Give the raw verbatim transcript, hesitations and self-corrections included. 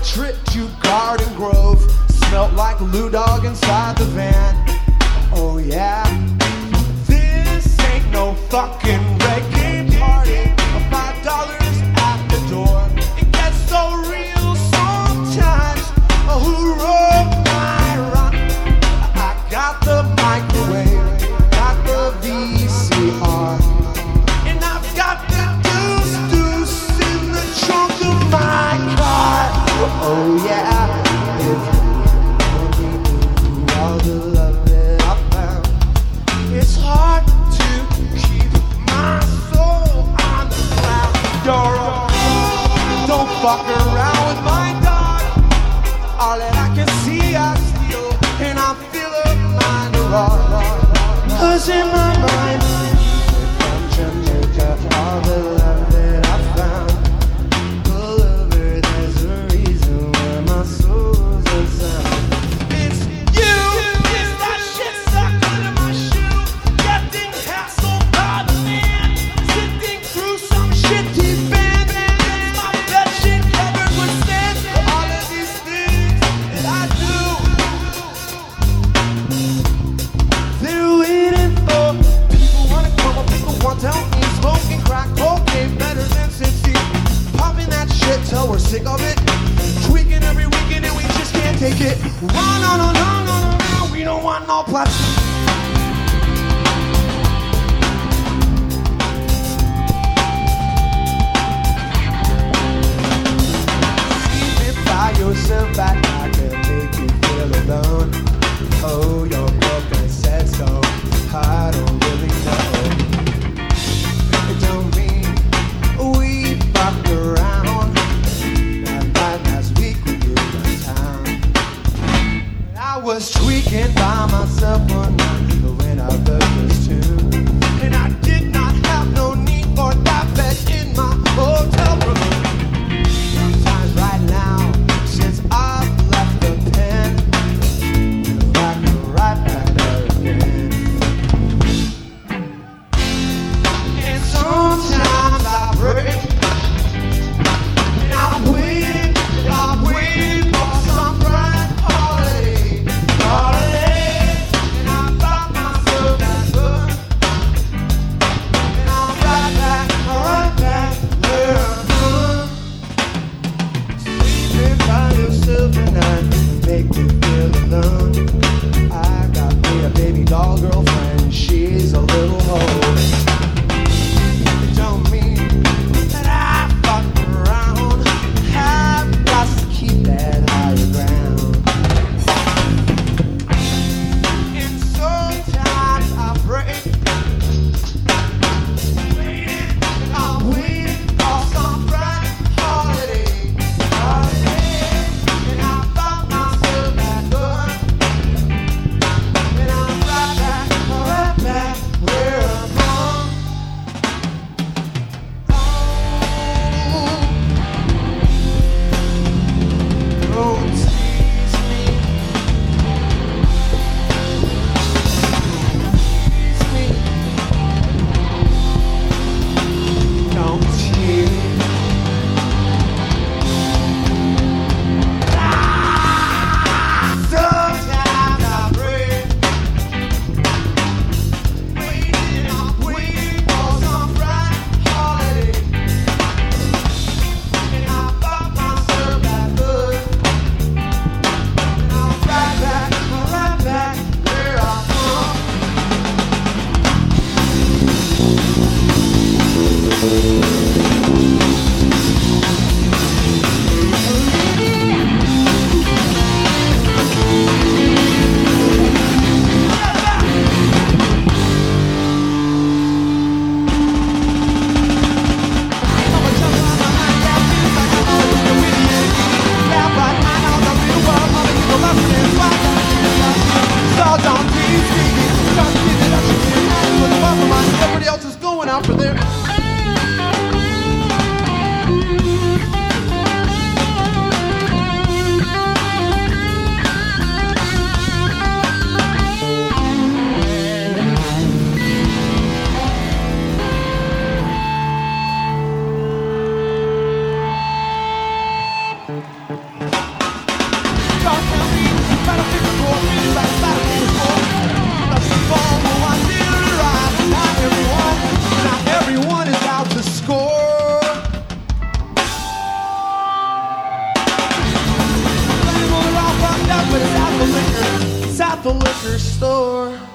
trip to Garden Grove. Smelt like Lou Dog inside the van. Oh yeah, this ain't no fucking reggae party. Five dollars at the door. It gets so real sometimes. Oh, who wrote my rock? I got the microwave, got the V C R, and I've got the deuce deuce in the trunk of my car. Oh yeah, if you only knew all the love that I found. It's hard to keep my soul on the ground. Dora, don't fuck around with my dog. All that I can see I steal, and I feel a mind raw. Cause in my mind, from Jamaica, all the love that I found. Pull over, there's a reason why my soul's unsound. It's you, it's that shit stuck under my shoe. Getting hassled by the man, sifting through some shitty band. It's my bed sheet covered with sand. All of these things that I do, they're waiting for. People wanna come up, people want to help me. Smoking crack, cocaine, better than sixty. Popping that shit till we're sick of it. Tweaking every weekend and we just can't take it. Run, no, no, no, no, no, no, we don't want no plastic. Sleeping by yourself at night can make you feel alone. Oh, your girlfriend said so. I don't really know. It don't mean we fucked around. That night last week when you were in town, I was tweaking by myself one night when I heard this tune, and I did not have no need for that bed in my hotel room. Sometimes right now, since I've left the pen, feels like I'm right back there again. And sometimes I break, and I'm waiting, I'm waiting for some bright holiday, holiday. And I thought myself that good, and I'm right back, right back where I'm from. Sleeping by yourself at night make you feel alone. I got me a baby doll girlfriend, she's a little hoe. It don't mean that I fuck around. I've got to keep that higher ground. And sometimes I break, waiting, I'm waiting for some bright holiday, holiday. And I thought myself that good, and I'm right back, right back where I'm from. the liquor store.